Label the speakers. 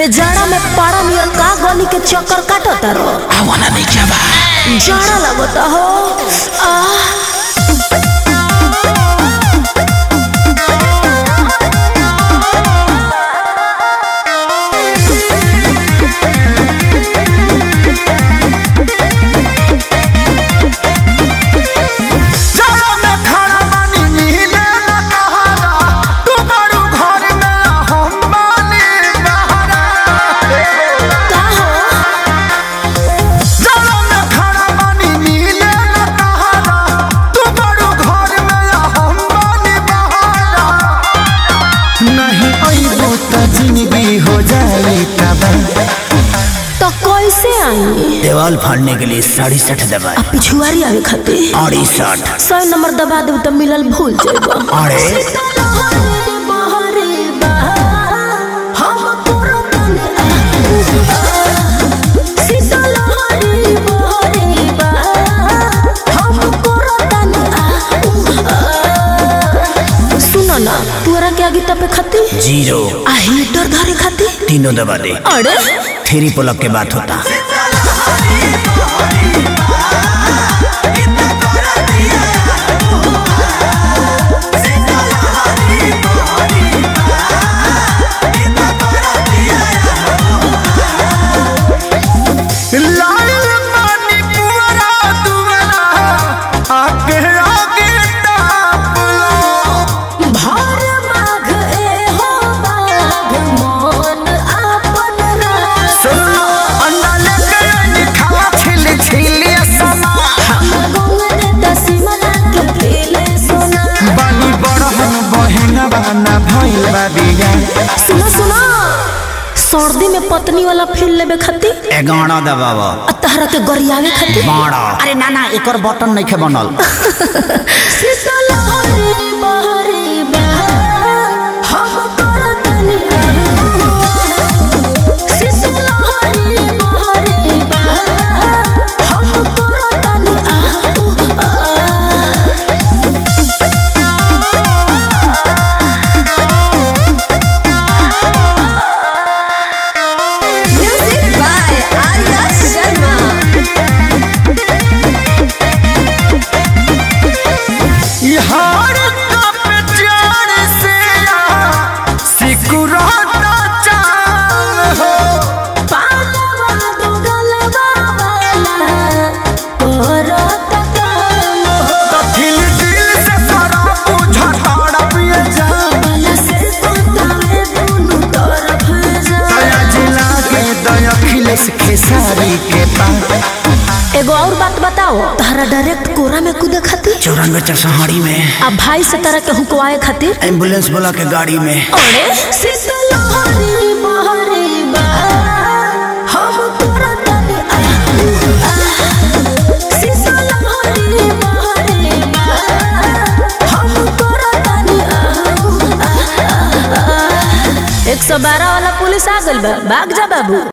Speaker 1: हे जाड़ा में पारा नियर का गली के चक्कर काटता रो
Speaker 2: आवाना नहीं क्या बा
Speaker 1: जाड़ा लगता हो
Speaker 2: हो जाए
Speaker 1: तो कैसे आई
Speaker 2: देवाल फाड़ने के लिए 67 दबा
Speaker 1: पिछुआरी आवे खातिर
Speaker 2: 68
Speaker 1: 100 नंबर दबा दे तो मिलल भूल जाएगा।
Speaker 2: अरे
Speaker 1: ना तोरा के आगे तपे खाती
Speaker 2: 0
Speaker 1: आ हीटर धरे खाती
Speaker 2: 3 दबा दे।
Speaker 1: अरे
Speaker 2: 3 पुल के बात होता
Speaker 1: सुना सुना सर्दी में पत्नी वाला फील लेबे खातिर
Speaker 2: 11 दबावा
Speaker 1: तहरा के गरियावे खातिर
Speaker 2: 12। अरे ना ना एकर बटन नहीं खे बनल खेसारी के पास
Speaker 1: एगो और बात बताओ तारा डायरेक्ट कोरा में कूदे खातिर
Speaker 2: 94 चरसहाड़ी में
Speaker 1: अब भाई से तरह के हुकवाए खातिर
Speaker 2: एम्बुलेंस वाला के गाड़ी में
Speaker 1: अरे एक 112 वाला पुलिस आ गइल बा भाग जा बाबू।